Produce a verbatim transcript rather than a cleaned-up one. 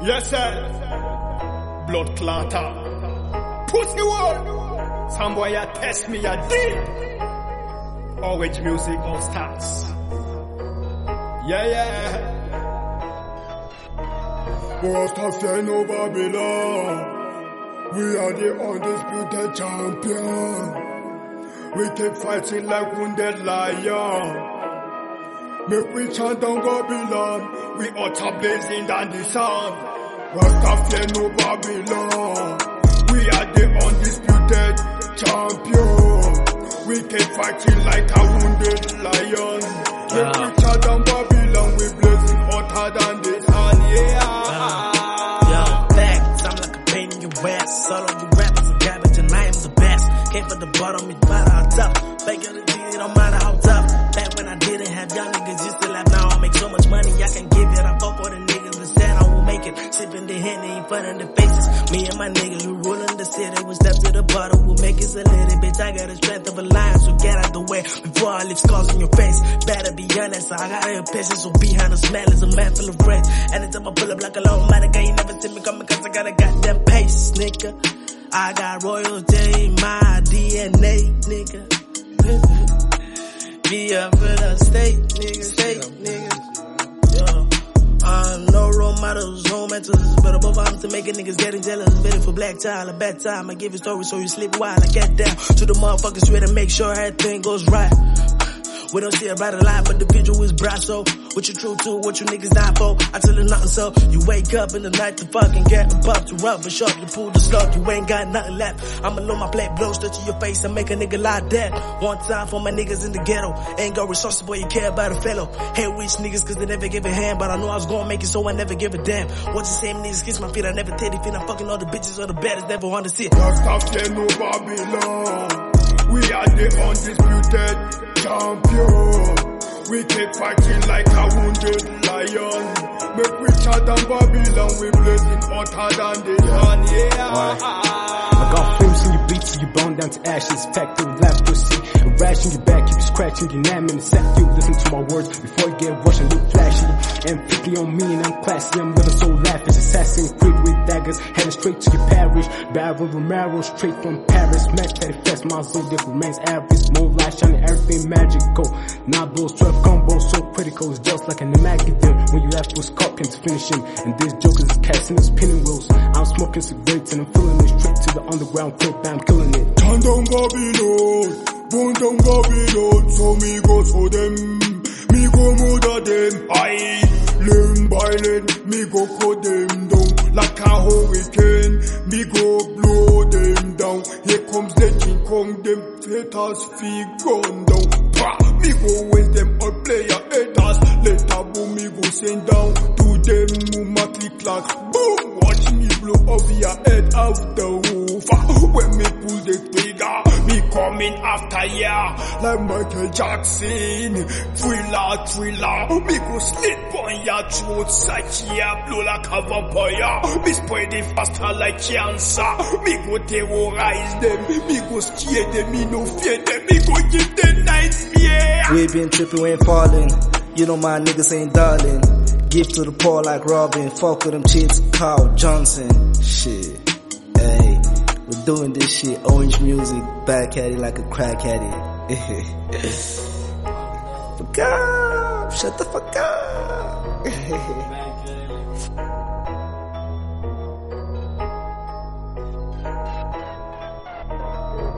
Yes, sir. Blood clatter. Pussy world. Some boy ya test me ya deep. Orange music all stars. Yeah, yeah. Rastafari no Babylon. We are the undisputed champion. We keep fighting like wounded lion. Make we chant on Babylon. We utter blazing down the sun. Rastafari no Babylon. We are the undisputed champion. We keep fighting like a wounded lion. Make we chant on Babylon. We blazing hotter than the sun. Yeah. Yo, facts. I'm like a pain in your ass. All of you rappers are garbage and I am the best. Came from the bottom, it matter how tough. Fake it, it don't matter how tough. Back when I didn't have young niggas used to laugh. Now I make so much money I can give it. I fuck all the niggas that said I will make it. Sipping the Henny in front of the faces. Me and my niggas who ruling the city. We step to the bottom, we'll make it a little bitch. I got the strength of a lion, so get out the way before I leave scars on your face. Better be honest, I got a patience, so behind the smell is a man full of rage. Anytime I pull up like a long man, again, you never see me coming cause I got a goddamn pace, nigga. I got royalty in my D N A, nigga. Be up for the state, nigga, state, nigga. Yo. I'm no role models, no mentors, but above all, I'm to make a niggas getting jealous. Ready for black child, a bad time. I give you stories so you sleep while I get down to the motherfuckers ready to make sure everything goes right. We don't see a brighter light, but the visual is bright, so what you true to, what you niggas die for, I tell you nothing, so you wake up in the night to fucking get a buck to rub and shop, you pull the slug, you ain't got nothing left. I'ma load my plate, blow straight to your face and make a nigga lie dead. One time for my niggas in the ghetto, ain't got resources, boy, you care about a fellow. Hate rich niggas cause they never give a hand, but I know I was gonna make it, so I never give a damn. What you say, niggas kiss my feet, I never tell you feet, I'm fucking all the bitches or the baddest, never wanna see it. Rastafari no Babylon. We are the undisputed champion. We keep fighting like a wounded lion. Make we chant on Babylon, we blazing hotter than the sun, yeah. I got flames in your beats, you burn down to ashes. Packed to the last pussy, a rash in your back, keep you scratching your name in the sack. You listen to my words before you get rushed and look flashy. And fifty on me and I'm classy, I'm living so lavish. Assassin Creed with daggers, heading straight to your parish. Barrel Romero, straight from Paris. Match that fast, my zodiac remains average. Moonlight shining, everything magical. Now those twelve combos so critical, it's just like an Armageddon. When you left with Scorpion to finish him, and this joker is casting the spinning wheels. I'm smoking cigarettes and I'm feeling it straight to the underground clip, I'm killing it. Turn down Babylon, burn down Babylon, so me go for them, me go murder them. I learn by learn, me go cut them down like a hurricane. Me go blow them down. Here comes the King Kong, them traitors feet gone down. Bah, me go waste them all player haters. Later boom, me go send down to them mumma click clack. Boom, watch me blow over your head out the roof. When me pull the trigger, me coming after ya like Michael Jackson. Thriller, thriller, me go slit on your throat, such ya blow like a vampire. Me spread it faster like cancer. Me go terrorize them, me go scare them, me no fear them, me go give them nightmare. We been tripping, we ain't falling. You know my niggas ain't darling. Give to the poor like Robin. Fuck with them chicks, Carl Johnson. Shit, hey, we're doing this shit. Orange music, back at it like a crack at it. Fuck up, shut the fuck up.